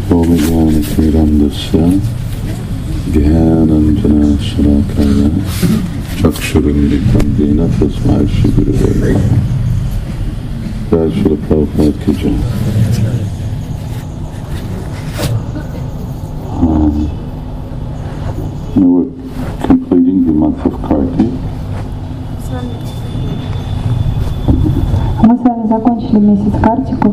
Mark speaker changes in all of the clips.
Speaker 1: Omijnanatiramdasya Dhyananjana-shalakaya Chakshurunditam Dina Tasmai Shri Gurave Namaha. Jai Srila Prabhupada ki jai. Now we're completing the month of Kartik.
Speaker 2: Мы с вами закончили месяц Картику.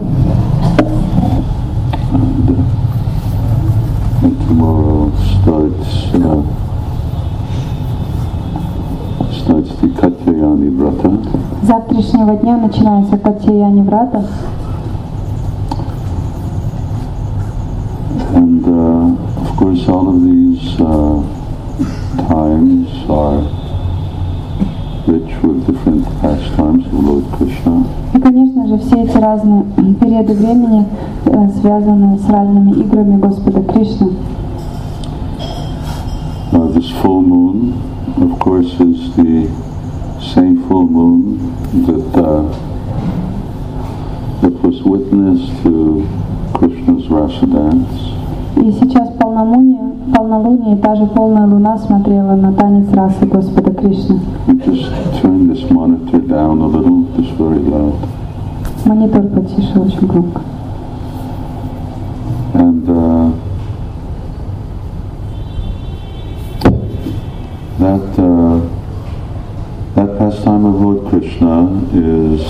Speaker 1: And tomorrow starts the Katyayani Vrata.
Speaker 2: С завтрашнего дня начинается Катьяяни Врата.
Speaker 1: And of course all of these times are rich with different pastimes of Lord Krishna.
Speaker 2: И, конечно же, все эти разные периоды времени связаны с разными играми Господа Кришны.
Speaker 1: This full moon, of course, is the same full moon that was witness to Krishna's Rasa dance.
Speaker 2: И сейчас полнолуние, и та же полная луна смотрела на танец расы Господа Кришны.
Speaker 1: We just turn this monitor down a little, it's very loud.
Speaker 2: Монитор потише, очень громко.
Speaker 1: And that pastime of Lord Krishna is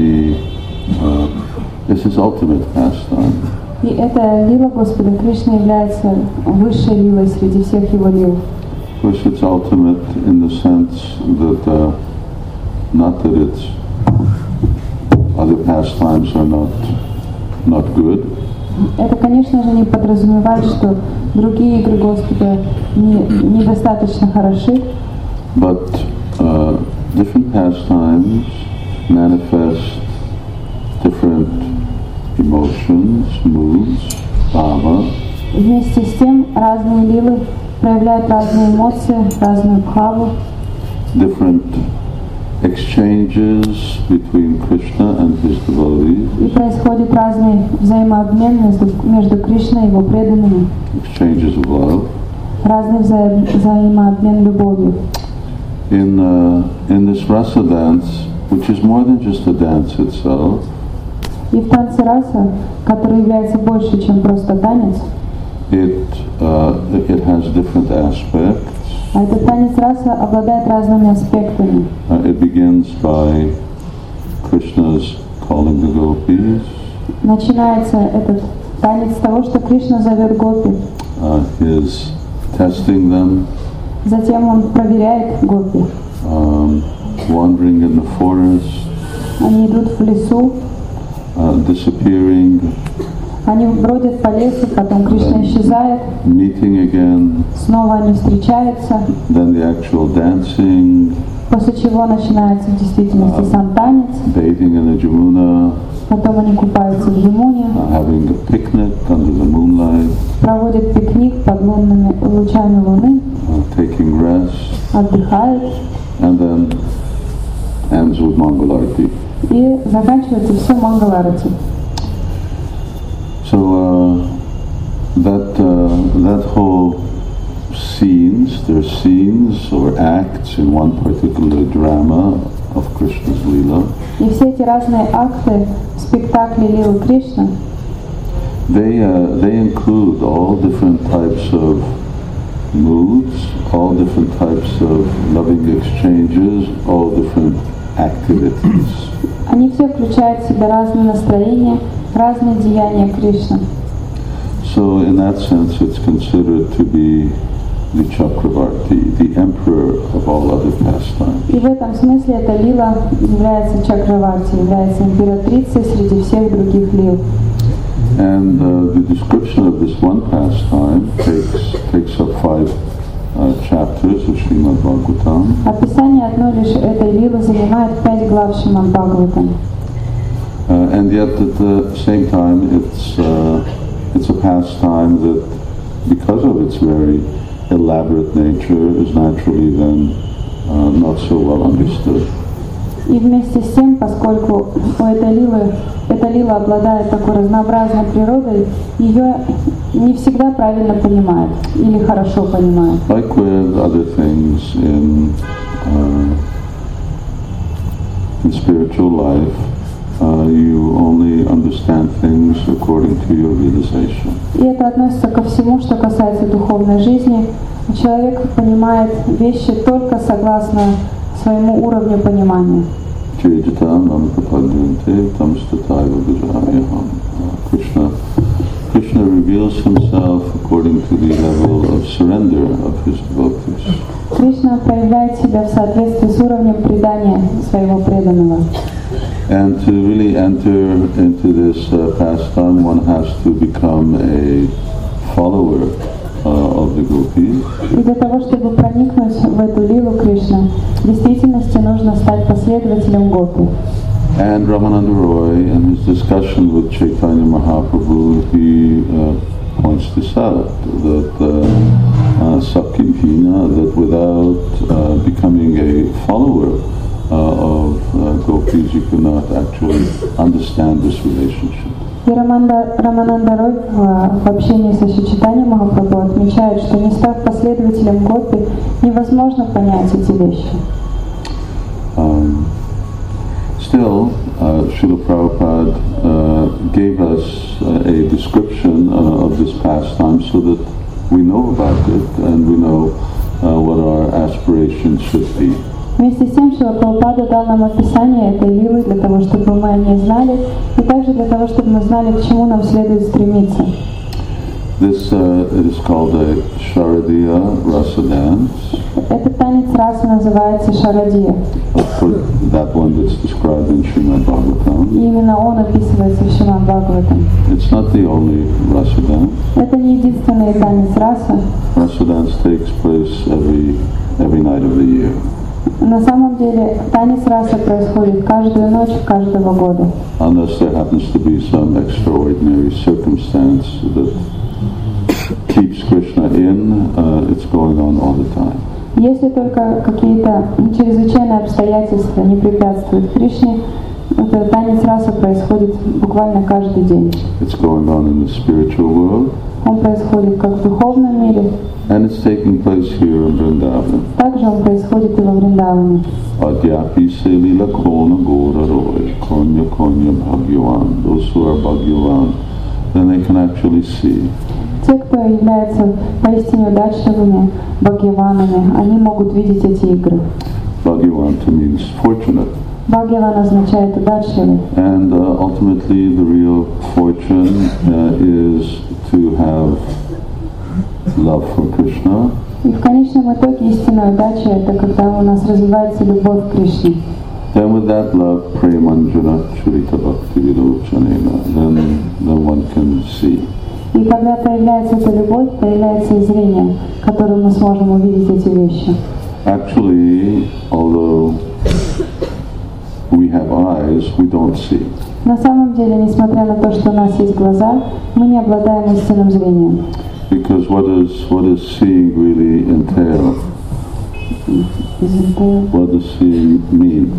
Speaker 1: his ultimate pastime.
Speaker 2: И эта лила Господа Кришны является высшей лилой среди всех его лил.
Speaker 1: Of course, it's ultimate in the sense that not that its other pastimes are not good.
Speaker 2: Это, конечно же, не подразумевает, что другие игры Господа недостаточно хороши.
Speaker 1: But different pastimes manifest different emotions, moods, bhava.
Speaker 2: Вместе с тем разные лилы проявляют разные эмоции, разную бхаву.
Speaker 1: Different exchanges between Krishna and his devotees.
Speaker 2: И происходит разный взаимообмен между Кришной и его преданными.
Speaker 1: Exchanges of love.
Speaker 2: Разный взаимообмен любовью.
Speaker 1: In this rasa dance, which is more than just a dance itself,
Speaker 2: и в танце раса, который является больше, чем просто танец,
Speaker 1: it has different aspects.
Speaker 2: А этот танец раса обладает разными аспектами.
Speaker 1: It begins by Krishna's calling the gopis.
Speaker 2: Начинается этот танец с того, что Кришна зовет гопи.
Speaker 1: His testing them.
Speaker 2: Затем он проверяет гопи.
Speaker 1: Wandering in the forest.
Speaker 2: Они идут в лесу.
Speaker 1: Disappearing.
Speaker 2: Они бродят по лесу, потом Кришна исчезает.
Speaker 1: Meeting again.
Speaker 2: Снова они встречаются.
Speaker 1: Then the actual dancing.
Speaker 2: После чего начинается в действительности сам танец.
Speaker 1: Bathing in the Jamuna.
Speaker 2: Потом они купаются в Ямуне.
Speaker 1: Having a picnic under the moonlight.
Speaker 2: Проводят пикник под лунными лучами луны.
Speaker 1: Taking rest.
Speaker 2: Отдыхают.
Speaker 1: And then ends with Mangalarti.
Speaker 2: И заканчивается все Мангаларати.
Speaker 1: So that whole there's scenes or acts in one particular drama of Krishna's Leela.
Speaker 2: И все эти разные акты в спектакле Лилы Кришны,
Speaker 1: they include all different types of moods, all different types of loving exchanges, all different activities.
Speaker 2: Они все включают в себя разные настроения, разные деяния Кришны.
Speaker 1: So in that sense it's considered to be the Chakravarti, the emperor of all other pastimes.
Speaker 2: И в этом смысле эта лила является Чакраварти, является императрицей среди всех других лил.
Speaker 1: And the description of this one pastime takes up 5 chapters of Srimad Bhagavatam.
Speaker 2: Описание одной лишь этой лилы занимает 5 глав Шримад Бхагаватам.
Speaker 1: And yet at the same time it's a pastime that, because of its very elaborate nature, is naturally then not so well understood.
Speaker 2: И вместе с тем, поскольку эта лила обладает такой разнообразной природой, ее не всегда правильно понимает или хорошо понимает.
Speaker 1: Like with other things in spiritual life, you only understand things according to your realization.
Speaker 2: И это относится ко всему, что касается духовной жизни. Человек понимает вещи только согласно своему уровню понимания.
Speaker 1: Krishna reveals himself according to the level of surrender of his devotees.
Speaker 2: Кришна проявляет себя в соответствии с уровнем предания своего преданного.
Speaker 1: And to really enter into this pastime, one has to become a follower of the gopis.
Speaker 2: И для того, чтобы проникнуть в эту лилу Кришны, в действительности нужно стать последователем гопи.
Speaker 1: And Ramananda Roy, in his discussion with Chaitanya Mahaprabhu, he points this out, that Sakhimpina, that without becoming a follower of gopis, you cannot actually understand this relationship.
Speaker 2: И Рамананда Рой в общении со Шри Чайтаньей Махапрабху отмечает, что не став последователем гопи, невозможно понять эти вещи.
Speaker 1: Still, Srila Prabhupada gave us a description of this pastime so that we know about it and we know what our aspirations should be.
Speaker 2: Вместе с тем, Шрила Прабхупада дал нам описание этой лилы для того, чтобы мы о ней знали, и также для того, чтобы мы знали, к чему нам следует стремиться.
Speaker 1: This is called a Sharadiya Rasa dance.
Speaker 2: Этот танец расы называется Шарадия.
Speaker 1: That one that's described in Srimad Bhagavatam.
Speaker 2: И именно он описывается в Шримад Бхагаватам.
Speaker 1: It's not the only Rasa dance.
Speaker 2: Это не единственный танец расы.
Speaker 1: Rasa dance takes place every night of the year.
Speaker 2: На самом деле танец расы происходит каждую ночь каждого года.
Speaker 1: Unless there happens to be some extraordinary circumstance that keeps Krishna in, it's going on all the time.
Speaker 2: Если только какие-то чрезвычайные обстоятельства не препятствуют Кришне, это танец расы происходит буквально каждый день.
Speaker 1: It's going on in the spiritual world.
Speaker 2: Он происходит как в духовном мире,
Speaker 1: and it's taking place here in Vrindavan.
Speaker 2: также он происходит и во Вриндаване.
Speaker 1: Adyapi se lila kona gora roy, konya konya bhagyavan. Those who are bhagyavan, then they can actually see.
Speaker 2: Те, кто являются поистине удачливыми бхагьяванами, они могут видеть эти игры.
Speaker 1: Bhagyavan means fortunate.
Speaker 2: Бхагьяван означает удачливый.
Speaker 1: And ultimately the real fortune is to have love for Krishna.
Speaker 2: И в конечном итоге истинная удача — это когда у нас развивается любовь к Кришне.
Speaker 1: Then with that love, premanjana churita bhakti vilochanena, then one can see.
Speaker 2: И когда появляется эта любовь, появляется и зрение, которым мы сможем увидеть эти вещи.
Speaker 1: Actually, although we have eyes, we don't see.
Speaker 2: На самом деле, несмотря на то, что у нас есть глаза, мы не обладаем истинным зрением.
Speaker 1: Because what does seeing really entail? What does seeing mean?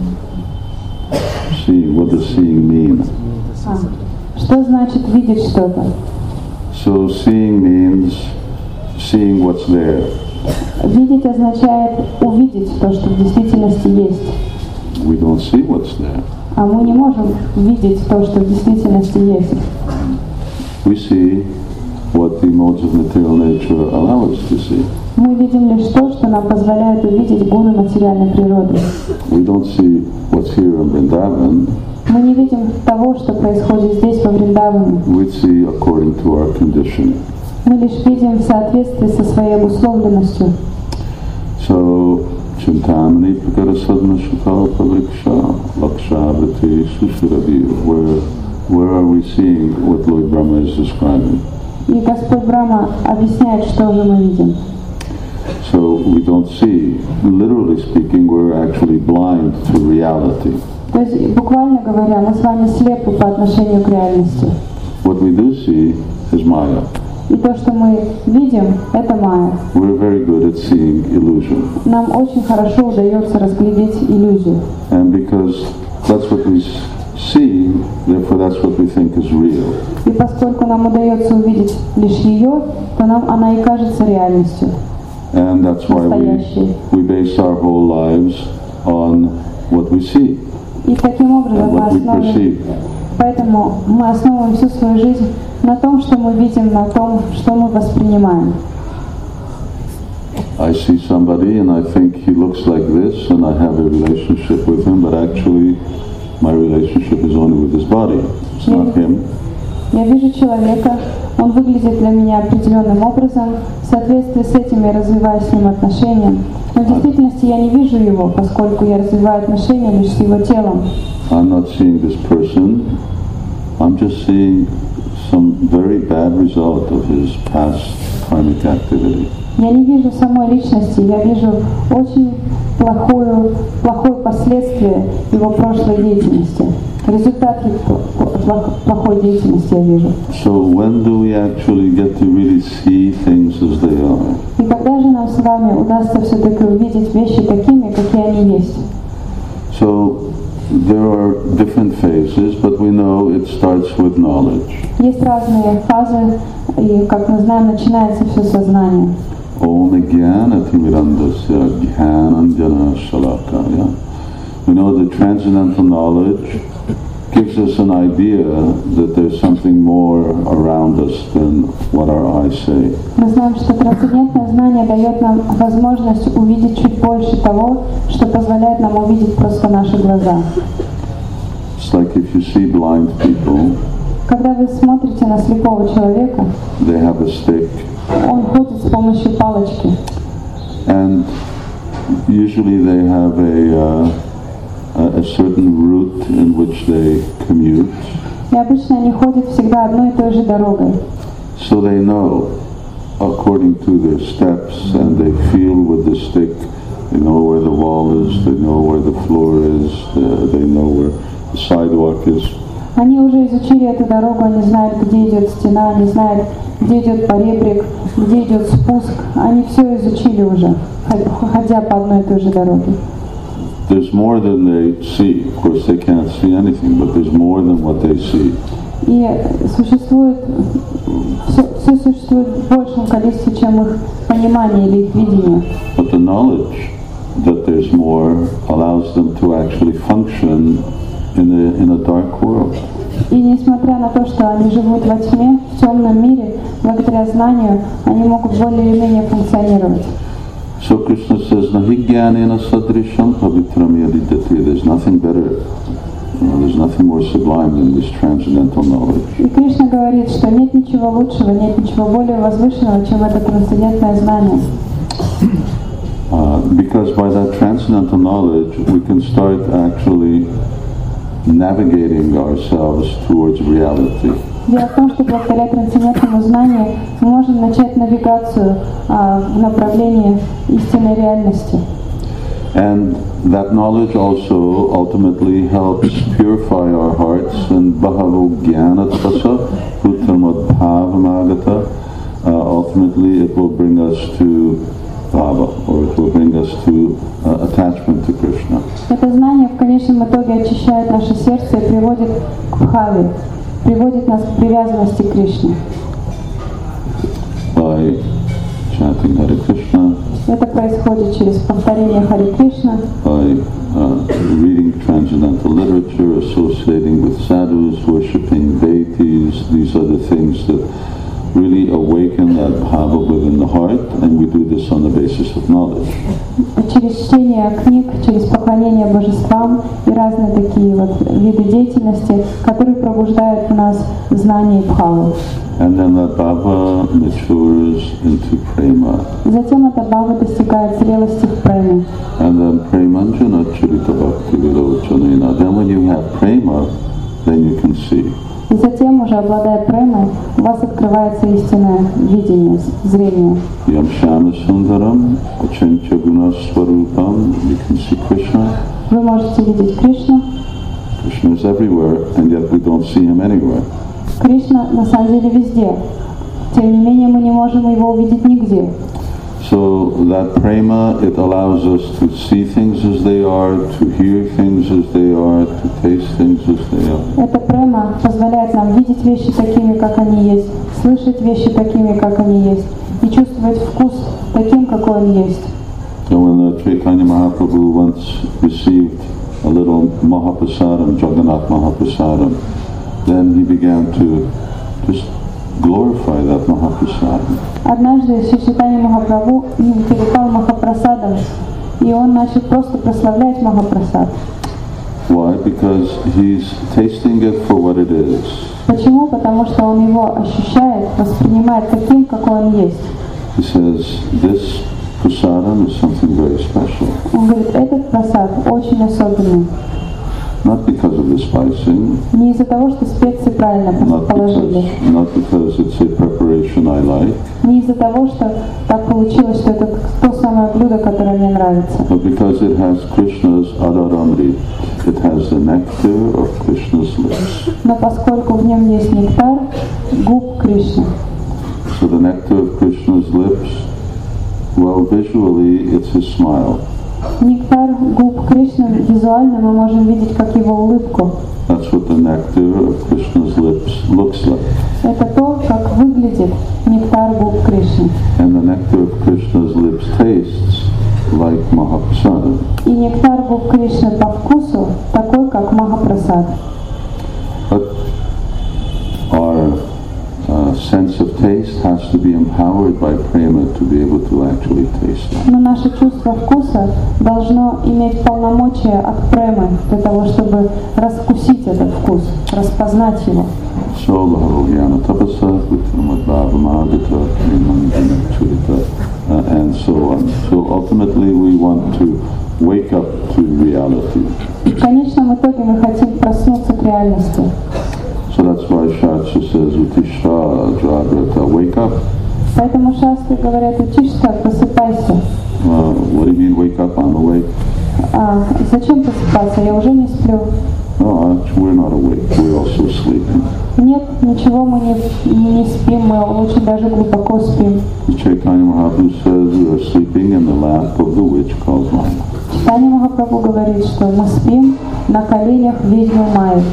Speaker 1: What does seeing mean?
Speaker 2: Что значит видеть что-то?
Speaker 1: So seeing means seeing what's there.
Speaker 2: Видеть означает увидеть то, что в действительности есть.
Speaker 1: We don't see what's there.
Speaker 2: А мы не можем видеть то, что в действительности есть.
Speaker 1: We see what the modes of material nature allow us to see.
Speaker 2: Мы видим лишь то, что нам позволяет увидеть гуны материальной природы.
Speaker 1: We don't see what's here in Vrindavan.
Speaker 2: Мы не видим того, что происходит здесь, во Вриндаване.
Speaker 1: We see according to our conditioning.
Speaker 2: Мы лишь видим в соответствии со своей обусловленностью.
Speaker 1: So, Chintamani Prakara Sadhana Shukala Pavriksha Lakshavati Sushiravi. Where are we seeing what Lord Brahma is describing?
Speaker 2: И Господь Брахма объясняет, что же мы видим.
Speaker 1: So we don't see, literally speaking, we're actually blind to reality.
Speaker 2: То есть, буквально говоря, мы с вами слепы по отношению к реальности.
Speaker 1: What we do see is Maya.
Speaker 2: И то, что мы видим, это майя.
Speaker 1: We're very good at seeing illusion.
Speaker 2: Нам очень хорошо удается разглядеть иллюзию.
Speaker 1: And because that's what we see, therefore that's what we think is real.
Speaker 2: И поскольку нам удается увидеть лишь ее, то нам она и кажется реальностью.
Speaker 1: And that's why we base our whole lives on what we see
Speaker 2: И таким образом
Speaker 1: and
Speaker 2: мы
Speaker 1: what we perceive.
Speaker 2: поэтому мы основываем всю свою жизнь на том, что мы видим, на том, что мы воспринимаем.
Speaker 1: I see somebody and I think he looks like this and I have a relationship with him, but actually my relationship is only with his body. It's not him.
Speaker 2: Я вижу человека, он выглядит для меня определенным образом, в соответствии с этим я развиваю с ним отношения. Но в действительности я не вижу его, поскольку я развиваю отношения лишь с его телом.
Speaker 1: I'm not seeing this person, I'm just seeing some very bad result of his past karmic activity.
Speaker 2: Я не вижу самой личности, я вижу очень плохое последствие его прошлой деятельности. Результат плохой деятельности я вижу.
Speaker 1: So when do we actually get to really see things as they are?
Speaker 2: И когда же нам с вами удастся все-таки увидеть вещи такими, какие они есть?
Speaker 1: So there are different phases, but we know it starts with knowledge.
Speaker 2: Есть разные фазы, и, как мы знаем, начинается все сознание.
Speaker 1: Om Jnanati Mirandasya Jnananjana Shalakaya. We know that transcendental knowledge gives us an idea that there's something more around us than what our eyes say.
Speaker 2: Мы знаем, что трансцендентное знание дает нам возможность увидеть чуть больше того, что позволяет нам увидеть просто наши глаза.
Speaker 1: It's like if you see blind people,
Speaker 2: Когда вы смотрите на слепого человека,
Speaker 1: they have a stick,
Speaker 2: он ходит с помощью палочки.
Speaker 1: and usually they have a certain route in which they commute.
Speaker 2: И обычно они ходят всегда одной и той же дорогой.
Speaker 1: So they know, according to their steps, and they feel with the stick, they know where the wall is, they know where the floor is, they know where the sidewalk is.
Speaker 2: Они уже изучили эту дорогу, они знают, где идет стена, они знают, где идет поребрик, где идет спуск. Они все изучили уже, ходя по одной и той же дороге.
Speaker 1: There's more than they see. Of course, they can't see anything, but there's more than what they see.
Speaker 2: И все существует в большем количестве, чем их понимание или их видение.
Speaker 1: But the knowledge that there's more allows them to actually function in a dark world.
Speaker 2: И несмотря на то, что они живут во тьме, в темном мире, благодаря знанию, они могут более или менее функционировать.
Speaker 1: So Krishna says, Nahigyanena sadrisham pavitram yadidati. There's nothing better, there's nothing more sublime than this transcendental knowledge.
Speaker 2: И Кришна говорит, что нет ничего лучшего, нет ничего более возвышенного, чем это трансцендентное знание.
Speaker 1: Because by that transcendental knowledge, we can start actually navigating ourselves towards reality.
Speaker 2: Дело в том, что благодаря трансцендентному знанию мы можем начать навигацию в направлении истинной реальности.
Speaker 1: And that knowledge also ultimately helps purify our hearts, and Bhavo Jnanatvasa Putramadbhavamagata. Ultimately it will bring us to Bhava, or it will bring us to attachment to Krishna.
Speaker 2: Это знание в конечном итоге очищает наше сердце и приводит к бхаве, приводит нас к привязанности к Кришне.
Speaker 1: By chanting Hare Krishna,
Speaker 2: Это происходит через повторение Харе Кришна,
Speaker 1: by reading transcendental literature, associating with sadhus, worshipping deities. These are the things that really awaken that bhava within the heart, and we do this on the basis of knowledge.
Speaker 2: через чтение книг, через поклонение божествам и разные такие вот виды деятельности, которые пробуждают в нас знание и бхаву.
Speaker 1: And then that bhava matures into prema.
Speaker 2: Затем эта бхава достигает зрелости в преме.
Speaker 1: And then premanjana charita bhakti vilochanena. Then when you have prema, then you can see.
Speaker 2: И затем, уже обладая премой, у вас открывается истинное видение, зрение.
Speaker 1: Yam Shama Sundaram, Achintya Gunaswarupam, you can see Krishna.
Speaker 2: Вы можете видеть Кришну.
Speaker 1: Krishna is everywhere, and yet we don't see him anywhere.
Speaker 2: Кришна на самом деле везде. Тем не менее, мы не можем его увидеть нигде.
Speaker 1: So that prema, it allows us to see things as they are, to hear things as they are, to taste things as they are.
Speaker 2: Эта према позволяет нам видеть вещи такими, как они есть, слышать вещи такими, как они есть, и чувствовать вкус таким, какой он есть.
Speaker 1: So when Chaitanya Mahaprabhu once received a little Mahaprasadam, Jagannath Mahaprasadam, then he began to just glorify that Mahaprasadam.
Speaker 2: Однажды Шри Чайтанья Махапрабху перепал Махапрасадом, и он начал просто прославлять Махапрасад.
Speaker 1: Why? Because he's tasting it for what it is.
Speaker 2: Почему? Потому что он его ощущает, воспринимает таким, какой он есть.
Speaker 1: He says, this prasadam is something very special.
Speaker 2: Он говорит, этот прасад очень особенный.
Speaker 1: Not because of the spicing,
Speaker 2: Не из-за того, что специи правильно положили,
Speaker 1: not because it's a preparation I like,
Speaker 2: не из-за того, что так получилось, что это то самое блюдо, которое мне нравится,
Speaker 1: but because it has Krishna's adaramrit. It has the nectar of Krishna's lips.
Speaker 2: но поскольку в нем есть нектар губ Кришны.
Speaker 1: So the nectar of Krishna's lips, well, visually it's his smile.
Speaker 2: Нектар губ Кришны визуально мы можем видеть как его улыбку.
Speaker 1: That's what the nectar of Krishna's lips looks like.
Speaker 2: Это то, как выглядит нектар губ Кришны.
Speaker 1: And the nectar of Krishna's lips tastes like Mahaprasad.
Speaker 2: И нектар губ Кришны по вкусу такой, как Махапрасад.
Speaker 1: But our sense of taste has to be empowered by prema to be able to actually taste it.
Speaker 2: Но наше чувство вкуса должно иметь полномочия от премы для того, чтобы раскусить этот вкус, распознать его.
Speaker 1: So Bhagavajnana Tapasa, Vittamad and so on. So ultimately we want to wake up to reality.
Speaker 2: В конечном итоге мы хотим проснуться к реальности.
Speaker 1: So that's why Shastra says, Utisha Jagrata, wake up.
Speaker 2: Поэтому шастры говорят, Утишта, просыпайся.
Speaker 1: What do you mean wake up? I'm awake.
Speaker 2: Зачем просыпаться? Я уже не сплю.
Speaker 1: No, actually, we're not awake. We're also sleeping.
Speaker 2: Нет, ничего мы не спим, мы очень даже глубоко спим.
Speaker 1: Chaitanya Mahaprabhu says we are sleeping in the lap of the witch called Maya.
Speaker 2: Чайтанья Махапрабху говорит, что мы спим на коленях ведьмы Майи.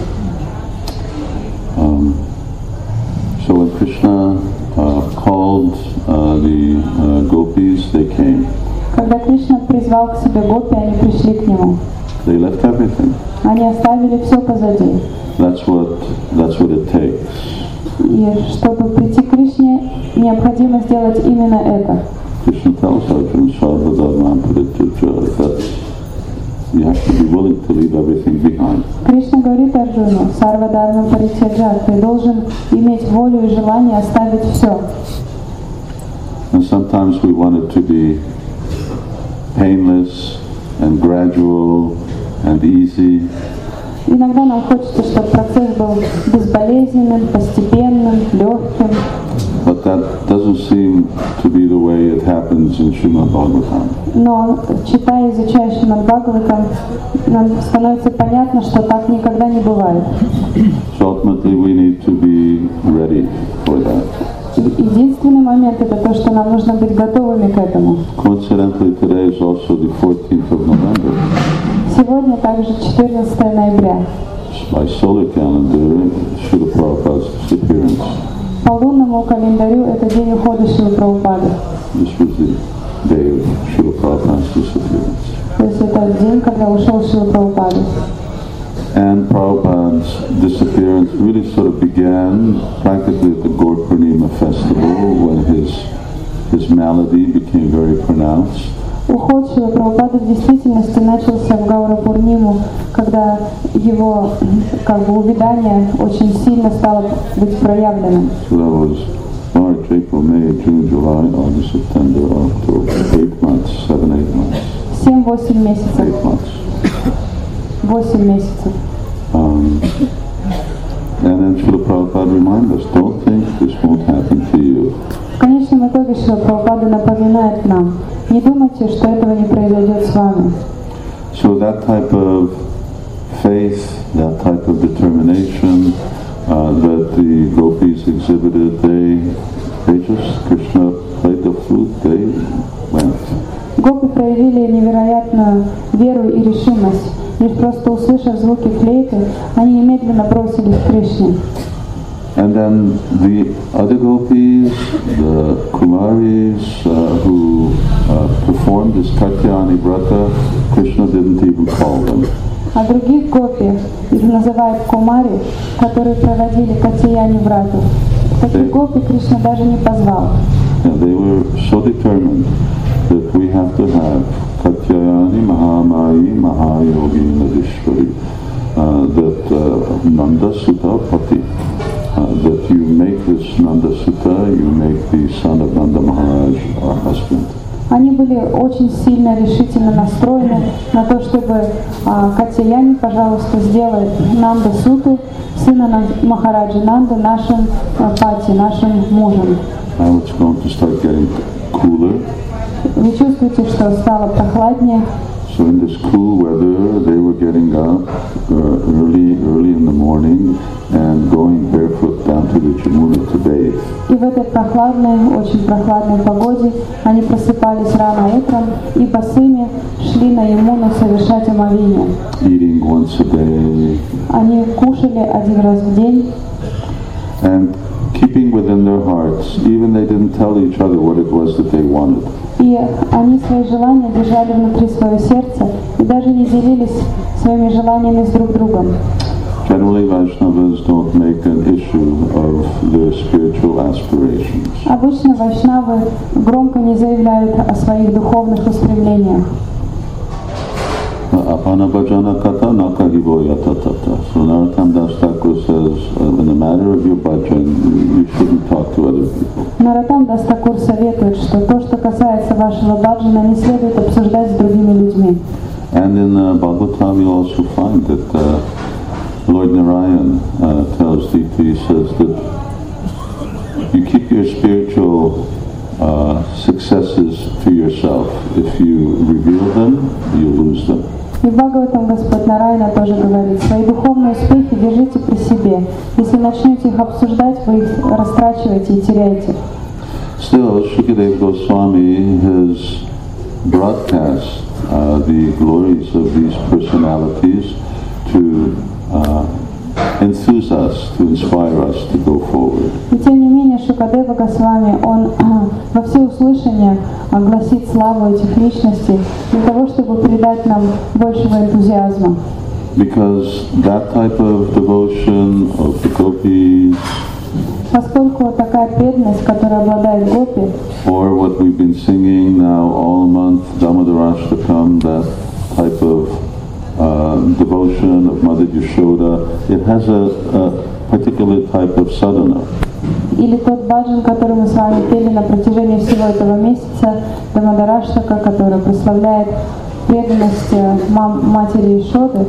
Speaker 1: So when Krishna called the gopis, they came.
Speaker 2: Когда Кришна призвал к себе гопи, они пришли к нему.
Speaker 1: They left everything.
Speaker 2: Они оставили все позади.
Speaker 1: That's what it takes.
Speaker 2: И чтобы прийти к Кришне, необходимо сделать именно это.
Speaker 1: Krishna tells Arjuna, Sarvadharman Parityaja, that you have to be willing to leave everything behind.
Speaker 2: Кришна говорит Арджуну, Сарвадхарма Паритьяджа, ты должен иметь волю и желание оставить все.
Speaker 1: And sometimes we want it to be painless and gradual and easy.
Speaker 2: Иногда нам хочется, чтобы процесс был безболезненным, постепенным, легким.
Speaker 1: But that doesn't seem to be the way it happens in Srimad Bhagavatam.
Speaker 2: Но, читая и изучая Шримад Бхагаватам, нам становится понятно, что так никогда не бывает.
Speaker 1: So ultimately we need to be ready for that.
Speaker 2: Единственный момент — это то, что нам нужно быть готовыми к этому.
Speaker 1: Coincidentally, today is also the 14th of November.
Speaker 2: Сегодня также 14 ноября.
Speaker 1: By solar calendar, Srila Prabhupada's disappearance.
Speaker 2: По лунному календарю это день ухода Шрилы Прабхупады.
Speaker 1: This was the day of Srila Prabhupada's disappearance.
Speaker 2: То есть это день, когда ушел Шрила Прабхупада.
Speaker 1: And Prabhupada's disappearance really sort of began practically at the Gaur Purnima festival when his malady became very pronounced.
Speaker 2: Уход Шрилы Прабхупады в действительности начался в Гаура Пурниму, когда его увядание очень сильно стало быть проявленным.
Speaker 1: So that was March, April, May, June, July, August, September, October, 8 months, 7-8 months.
Speaker 2: 7-8 месяцев.
Speaker 1: 8 months.
Speaker 2: 8 месяцев.
Speaker 1: And then Srila Prabhupada reminded us, don't think this won't happen to you.
Speaker 2: В конечном итоге Шрила Прабхупада напоминает нам, не думайте, что этого не произойдет с вами.
Speaker 1: So that type of faith, that type of determination that the gopis exhibited, they just, Krishna played the flute,
Speaker 2: проявили невероятную веру и решимость. Лишь просто услышав звуки флейты, они немедленно бросились к Кришне.
Speaker 1: And then the other gopis, the Kumaris who performed this Katyayani Vrata, Krishna didn't even call them.
Speaker 2: А других гопи, их называют кумари, которые проводили Катьяяни Врату, таких гопи Кришна даже не позвал.
Speaker 1: Yeah, they were so determined that we have to have Katyayani Mahamayi Mahayogi Nadishwari, that Nanda Sutta Pati, that you make this Nanda Sutta, you make the son of Nanda Maharaj our husband.
Speaker 2: Они были очень сильно решительно настроены на то, чтобы Катьяяни, пожалуйста, сделай Нанда Суту, сына Махараджи Нанды, нашим пати, нашим мужем.
Speaker 1: Now it's going to start getting cooler.
Speaker 2: Вы чувствуете, что стало прохладнее?
Speaker 1: So in this cool weather, they were getting up early in the morning and going barefoot down to the Jamuna to bathe.
Speaker 2: И в этой прохладной, очень прохладной погоде они просыпались рано утром и босыми шли на Ямуну совершать омовение.
Speaker 1: Eating once a day.
Speaker 2: Они кушали один раз в день.
Speaker 1: And keeping within their hearts, even they didn't tell each other what it was that they wanted.
Speaker 2: И они свои желания держали внутри своего сердца и даже не делились своими желаниями с друг другом.
Speaker 1: Generally, Vaishnavas don't make an issue of their spiritual aspirations.
Speaker 2: Обычно вайшнавы громко не заявляют о своих духовных устремлениях.
Speaker 1: Apana bhajana kata nakahivo yatatata. So Narottam Das Thakur says, in the matter of your bhajan, you shouldn't talk to other people.
Speaker 2: Наротам Дас Такур советует, что то, что касается вашего баджана, не следует обсуждать с другими людьми.
Speaker 1: And in Bhagavatam, you also find that Lord Narayan tells Dita, he says that you keep your spiritual successes to yourself. If you reveal them, you lose them.
Speaker 2: И в Бхагаватам Господь Нараяна тоже говорит, свои духовные успехи держите при себе. Если начнете их обсуждать, вы их растрачиваете и теряете.
Speaker 1: Still, Shukadeva Goswami has broadcast the glories of these personalities to enthuse us, to inspire us to go forward.
Speaker 2: И тем не менее Шукадева Госвами, он во всеуслышание гласит славу этих личностей для того, чтобы придать нам большего энтузиазма.
Speaker 1: Because that type of devotion of the gopis,
Speaker 2: Поскольку такая преданность, которая обладает гопи,
Speaker 1: or what we've been singing now all month, Damodarashtakam, that type of devotion of Mother Yashoda, it has a particular type of sadhana.
Speaker 2: или тот баджан, который мы с вами пели на протяжении всего этого месяца, Дамадараштака, который прославляет преданность матери Ишоды,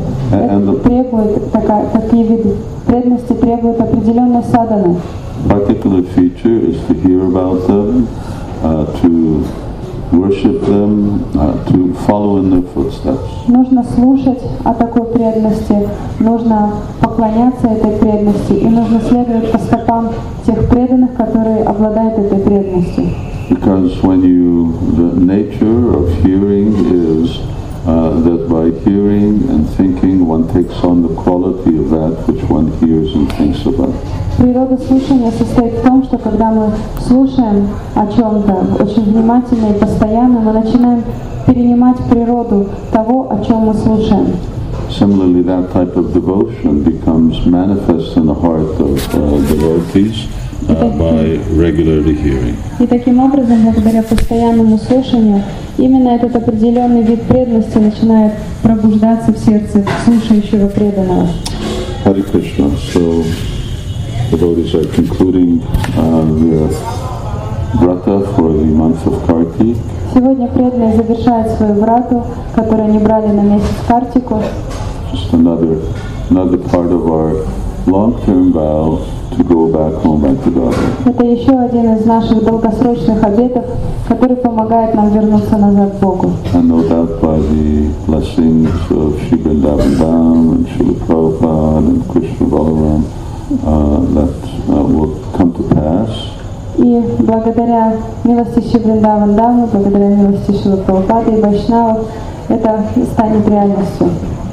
Speaker 2: такие виды преданности требуют определенной садханы.
Speaker 1: Particular feature is to hear about them, to worship them, to follow in their footsteps.
Speaker 2: Нужно слушать о такой преданности, нужно поклоняться этой преданности и нужно следовать по стопам тех преданных, которые обладают этой преданностью.
Speaker 1: Because the nature of hearing is that by hearing and thinking one takes on the quality of that which one hears and thinks about.
Speaker 2: Природа слушания состоит в том, что когда мы слушаем о чем-то очень внимательно и постоянно, мы начинаем перенимать природу того, о чем мы слушаем.
Speaker 1: Similarly, that type of devotion becomes manifest in the heart of devotees by regularly hearing.
Speaker 2: И таким образом, благодаря постоянному слушанию, именно этот определенный вид преданности начинает пробуждаться в сердце слушающего преданного.
Speaker 1: Hare Krishna. So devotees are concluding their vrata for the month of Kartik.
Speaker 2: Сегодня преданные завершают свою врату, которую они брали на месяц Картику.
Speaker 1: Just another part of our long-term vow to go back home back to Godhead.
Speaker 2: Это еще один из наших долгосрочных обетов, который помогает нам вернуться назад к Богу.
Speaker 1: And no doubt by the blessings of Shri Vrindavan Dham and Srila Prabhupada and Krishna Balaram, that will come to pass.
Speaker 2: И благодаря милости Шри Вриндаван Дамы, благодаря милости Шрила Прабхупады и Вайшнавов, это станет реальностью.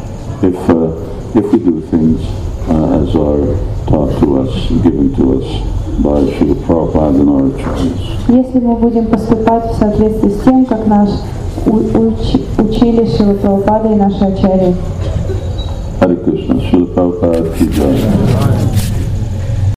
Speaker 1: If we do things as are taught to us, given to us by Srila Prabhupada and our acharyas.
Speaker 2: Если мы будем поступать в соответствии с тем, как нас учили Шрила Прабхупада и наши ачарьи.
Speaker 1: Hare Krishna, Srila Prabhupada ki jai.